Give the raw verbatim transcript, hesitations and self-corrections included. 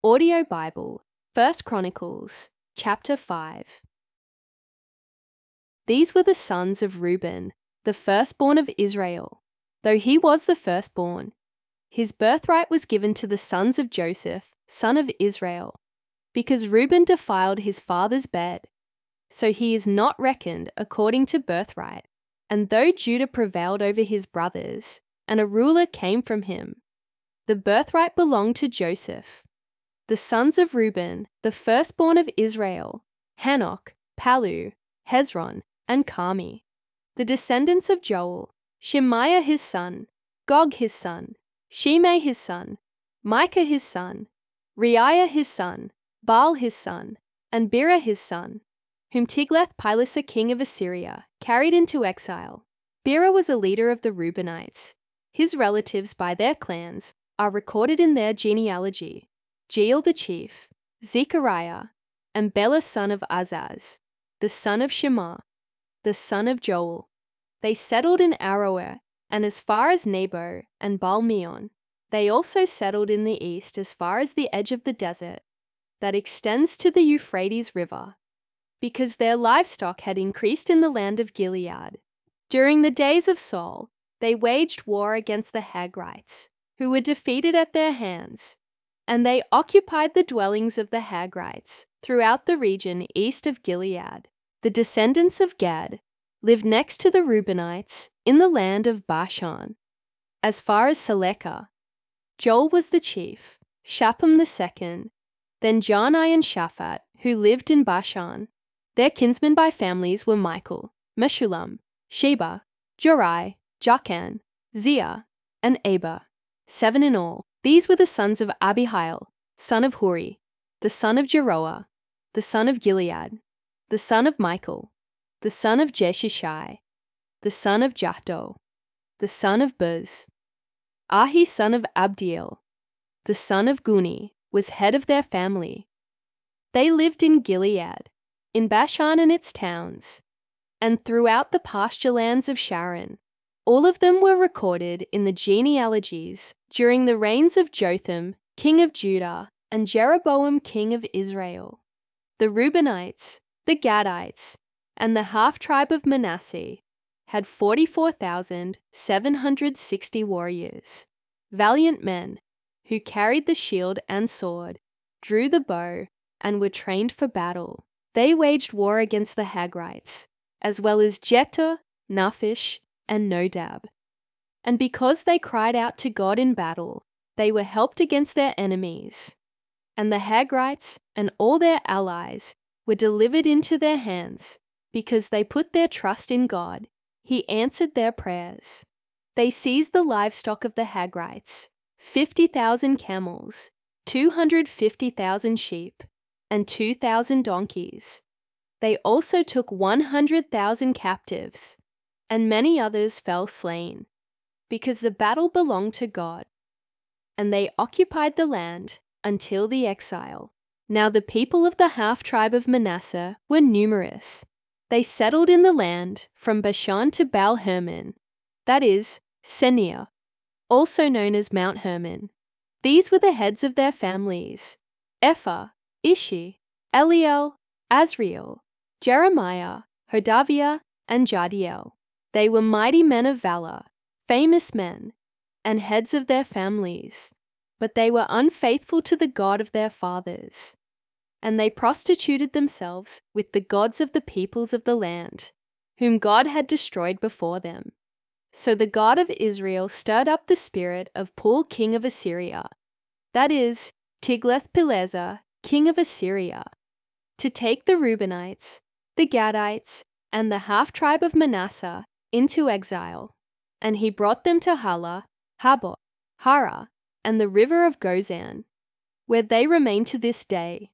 Audio Bible, First Chronicles, chapter five. These were the sons of Reuben, the firstborn of Israel. Though he was the firstborn, his birthright was given to the sons of Joseph, son of Israel, because Reuben defiled his father's bed. So he is not reckoned according to birthright. And though Judah prevailed over his brothers, and a ruler came from him, the birthright belonged to Joseph. The sons of Reuben, the firstborn of Israel, Hanok, Palu, Hezron, and Carmi. The descendants of Joel, Shemaiah his son, Gog his son, Shimei his son, Micah his son, Reiah his son, Baal his son, and Bera his son, whom Tiglath-Pileser king of Assyria carried into exile. Bera was a leader of the Reubenites. His relatives by their clans are recorded in their genealogy: Jeiel the chief, Zechariah, and Bela son of Azaz, the son of Shema, the son of Joel. They settled in Aroer and as far as Nebo and Baal-meon. They also settled in the east as far as the edge of the desert that extends to the Euphrates River, because their livestock had increased in the land of Gilead. During the days of Saul, they waged war against the Hagrites, who were defeated at their hands, and they occupied the dwellings of the Hagrites throughout the region east of Gilead. The descendants of Gad lived next to the Reubenites in the land of Bashan, as far as Salekah. Joel was the chief, Shapham the second, then Jaanai and Shaphat, who lived in Bashan. Their kinsmen by families were Michael, Meshullam, Sheba, Jorai, Jachan, Zia, and Eber, seven in all. These were the sons of Abihail, son of Huri, the son of Jeroah, the son of Gilead, the son of Michael, the son of Jeshishai, the son of Jahdo, the son of Buz. Ahi son of Abdiel, the son of Guni, was head of their family. They lived in Gilead, in Bashan and its towns, and throughout the pasture lands of Sharon. All of them were recorded in the genealogies during the reigns of Jotham, king of Judah, and Jeroboam, king of Israel. The Reubenites, the Gadites, and the half-tribe of Manasseh had forty-four thousand seven hundred sixty warriors, valiant men, who carried the shield and sword, drew the bow, and were trained for battle. They waged war against the Hagrites, as well as Jetur, Naphish, and Nodab. And because they cried out to God in battle, they were helped against their enemies. And the Hagrites and all their allies were delivered into their hands, because they put their trust in God. He answered their prayers. They seized the livestock of the Hagrites, fifty thousand camels, two hundred fifty thousand sheep, and two thousand donkeys. They also took one hundred thousand captives, and many others fell slain, because the battle belonged to God. And they occupied the land until the exile. Now the people of the half-tribe of Manasseh were numerous. They settled in the land from Bashan to Baal Hermon, that is, Senir, also known as Mount Hermon. These were the heads of their families: Ephah, Ishi, Eliel, Azriel, Jeremiah, Hodaviah, and Jadiel. They were mighty men of valor, famous men, and heads of their families, but they were unfaithful to the God of their fathers, and they prostituted themselves with the gods of the peoples of the land, whom God had destroyed before them. So the God of Israel stirred up the spirit of Pul king of Assyria, that is, Tiglath-Pileser king of Assyria, to take the Reubenites, the Gadites, and the half-tribe of Manasseh into exile. And he brought them to Hala, Habot, Hara, and the river of Gozan, where they remain to this day.